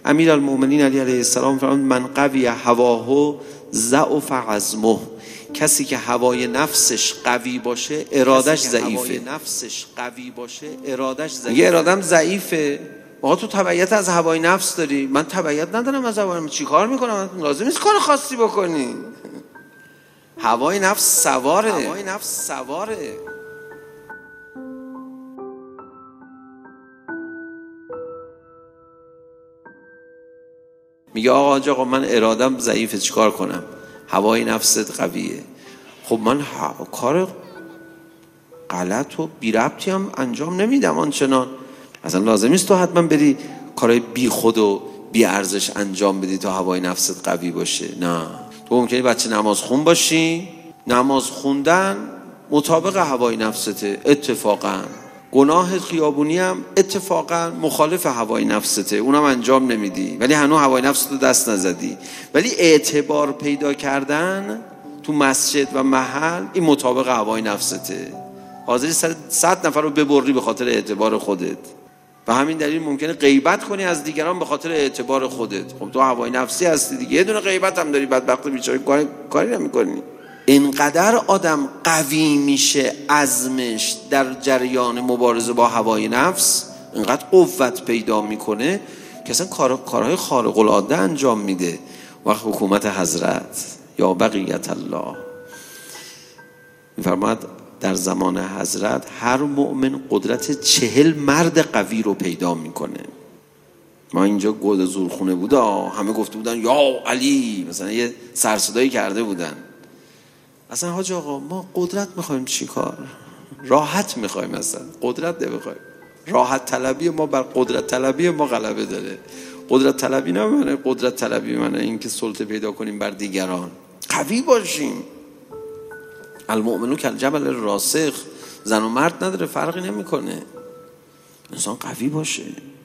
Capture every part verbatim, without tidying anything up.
امیرالمومنین علی علیه السلام فرمود من قوی هواه ضعف عزمه، کسی که هوای نفسش قوی باشه ارادش ضعیفه. نفسش قوی باشه ارادش ضعیفه. یه ارادم ضعیفه. آقا تو تبعیت از هوای نفس داری، من تبعیت ندارم از هوای نفس، چیکار میکنم؟ لازم نیست کار خاصی بکنی. هوای نفس سواره. هوای نفس سواره. میگه آقا آقا من ارادم ضعیفه، چیکار کنم؟ هوای نفست قویه. خب من ها... کار غلط و بی ربطی هم انجام نمیدم آنچنان. اصلا لازم نیست تو حتما بری کارهای بی خود و بی ارزش انجام بدی تا هوای نفست قوی باشه. نه، تو ممکنه بچه نماز خون باشی، نماز خوندن مطابق هوای نفسته، اتفاقا گناه خیابونی هم اتفاقا مخالف هوای نفسته، اونم انجام نمیدی، ولی هنوز هوای نفستو دست نزدی. ولی اعتبار پیدا کردن تو مسجد و محل این مطابق هوای نفسته. حاضری صد نفر رو ببری به خاطر اعتبار خودت. و همین دلیل ممکنه غیبت کنی از دیگران به خاطر اعتبار خودت. خب تو هوای نفسی هستی دیگه، یه دونه غیبت هم داری، بدبخت بیچاره کاری کاری نمی‌کنی. اینقدر آدم قوی میشه عزمش در جریان مبارزه با هوای نفس، اینقدر قوت پیدا میکنه که اصلا کار کارهای خارق العاده انجام میده. وقت حکومت حضرت یا بقیت الله میفرماد در زمان حضرت هر مؤمن قدرت چهل مرد قوی رو پیدا میکنه. ما اینجا گود زورخونه بوده، همه گفته بودن یا علی، مثلا یه سرصدایی کرده بودن. اصلا حاج آقا ما قدرت میخوایم چی کار؟ راحت میخوایم، اصلا قدرت نمیخوایم. راحت طلبی ما بر قدرت طلبی ما غلبه داره. قدرت طلبی نمیمونه، قدرت طلبی منه این که سلطه پیدا کنیم بر دیگران. قوی باشیم. المؤمنون کالجبل الراسخ، زن و مرد نداره، فرقی نمیکنه. انسان قوی باشه،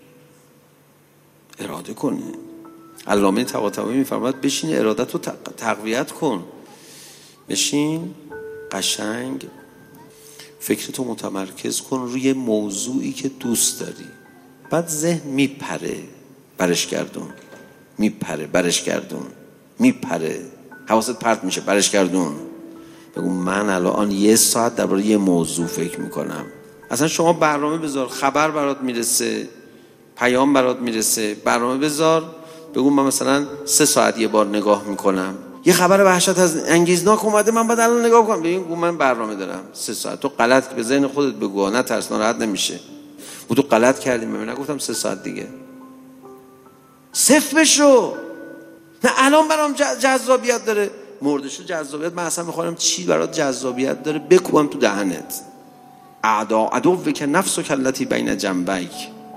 اراده کنه. علامه طباطبایی میفرماد بشین ارادت رو تقویت کن. بشین قشنگ فکرتو متمرکز کن روی موضوعی که دوست داری. بعد ذهن میپره برش گردون، میپره برش گردون، میپره حواست پرت میشه برش گردون. بگو من الان یه ساعت درباره یه موضوع فکر میکنم. اصلا شما برنامه بذار، خبر برات میرسه، پیام برات میرسه، برنامه بذار. بگو من مثلا سه ساعت یه بار نگاه میکنم، یه خبر وحشت از انگیزناک اومده من باید الان نگاه کنم. ببین من برنامه دارم سه ساعت. تو غلط به ذهن خودت بگو، نه ترس، ناراحت نمیشه. و تو غلط کردی، من نگفتم سه ساعت دیگه. صفر بشو. نه الان برام جذابیت داره. مردشو جذابیت، من اصلا میخوام چی برات جذابیت داره بکوبم تو دهنت. اعدا عدو که نفس و کلتی بین جنبیک،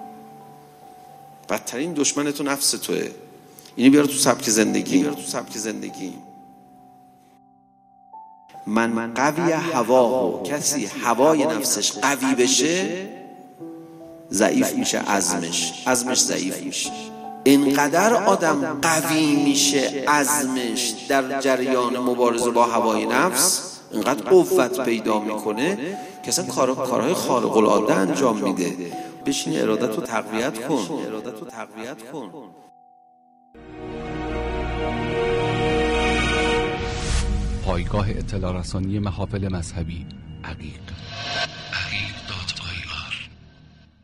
بدترین دشمن تو نفس توه. اینو بیار تو سبک زندگی. بیار تو سبک زندگی. من قوی هوا، کسی هوای نفسش قوی بشه ضعیف میشه عزمش، عزمش ضعیف میشه. اینقدر آدم قوی میشه عزمش در جریان مبارزه با هوای نفس، اینقدر قوت پیدا میکنه که اصلا کار کارهای خارق العاده انجام میده. بشین ارادت رو تقویت کن. ارادت رو تقویت کن. پایگاه اطلاع رسانی محافل مذهبی عقیق.